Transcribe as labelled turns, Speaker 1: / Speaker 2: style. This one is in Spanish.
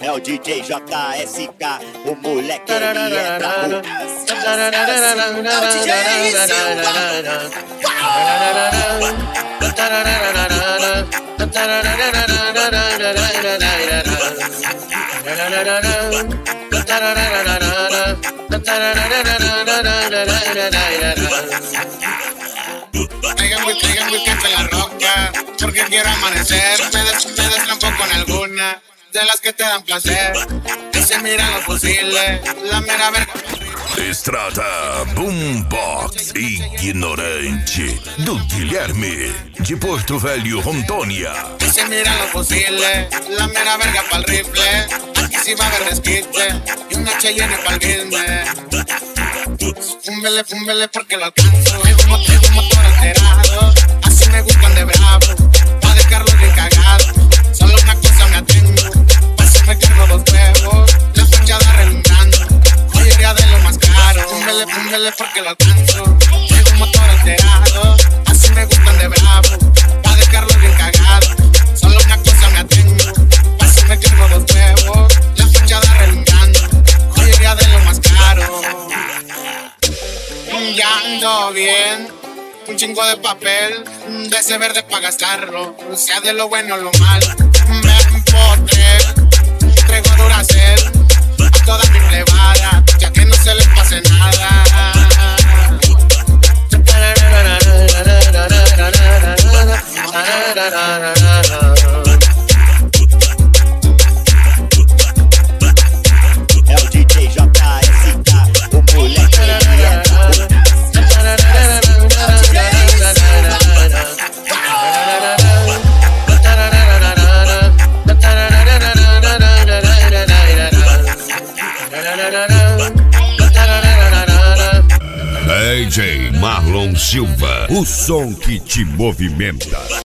Speaker 1: É o DJ JSK, o moleque ele é brabo. É o DJ
Speaker 2: Traigan whisky en la roca, porque quiero amanecer. Me destrampo con alguna de las que te dan placer. Y se miran los fusiles, la mera verga.
Speaker 3: Estrada Boombox Ignorante do Guilherme de Porto Velho, Rondônia.
Speaker 2: Y se miran los fusiles, la mera verga pa'l rifle. Aquí sí va a haber desquite y una Cheyenne pa'l guisme. Fúmbele porque lo alcanzo. Traigo un motor alterado, así me gustan de bravo. Pa' dejarlo bien cagado, solo una cosa me atengo. Pásame cargo los huevos, la fachada relumbrando. Joyería de lo más caro. Fúmbele porque lo alcanzo. Traigo un motor alterado, así me gustan de bravo. Pa' dejarlo bien cagado, solo una cosa me atengo. Pásame cargo los huevos, la fachada relumbrando. Joyería de lo más caro. Ya ando bien, un chingo de papel, de ese verde pa' gastarlo, sea de lo bueno o lo malo. Me empotré, traigo Duracell a toda mi plebada, ya que no se les pase nada.
Speaker 1: É o DJ JSK, o moleque ele é brabo.
Speaker 3: DJ Marlon Silva, o som que te movimenta.